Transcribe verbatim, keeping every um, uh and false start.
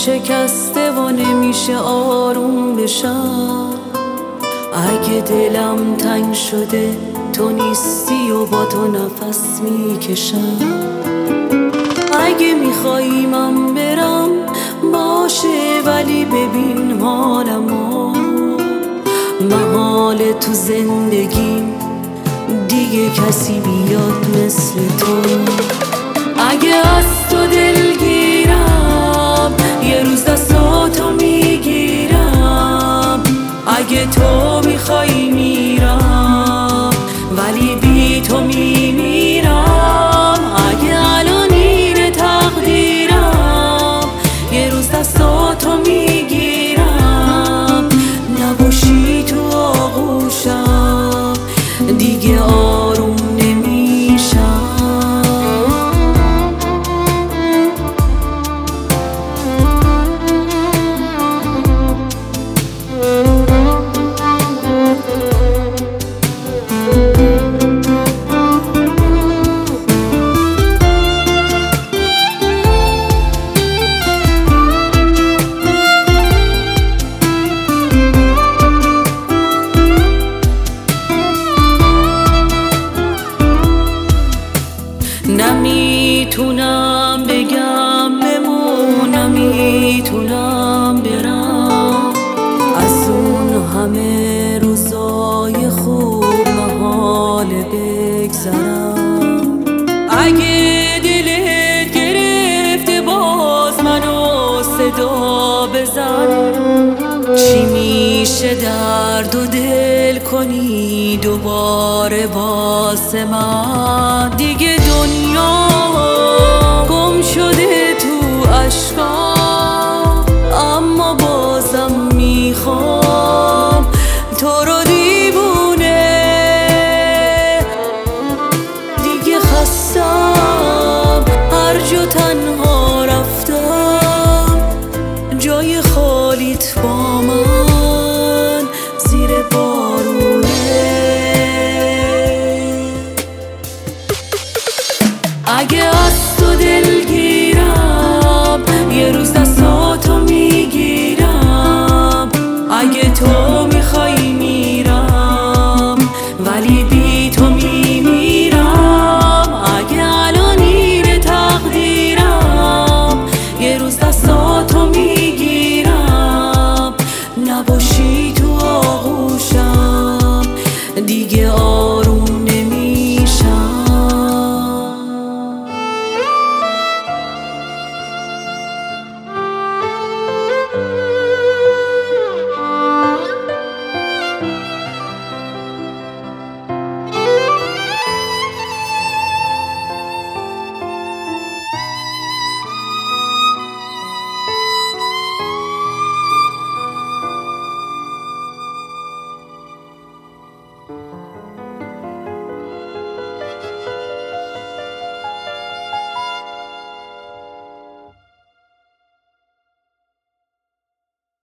شکسته و نمیشه آروم بشم. اگه دلم تنگ شده تو نیستی و با تو نفس میکشم. اگه میخوایی من برم باشه، ولی ببین حالمو، محال تو زندگیم دیگه کسی بیاد مثل تو. اگه از تو دلگیرم یه روز دستاتو میگیرم. اگه تو میخوایی میرم ولی بی تو میمیرم. اگه الان اینه تقدیرم یه روز دستاتو میگیرم. نباشی تو آغوشم دیگه آروم نمیشم. نمیتونم بگم بمون، نمیتونم برم. از اون همه روزای خوب محال بگذرم. اگه دلت گرفته باز منو صدا بزن. چی میشه درد و دل کنی دوباره واسه من؟ دیگه دنیا گم شده تو اشکام، اما بازم میخوام تو رو دیوونه. دیگه خستم هر جا تنها رفتم، جای خالیت با من زیر بارونه. اگه از تو دلگیرم یه روز دستاتو میگیرم. اگه تو میخوایی میرم ولی بی تو میمیرم. اگه الان اینه تقدیرم یه روز دستاتو میگیرم. نباشی تو آغوشم دیگه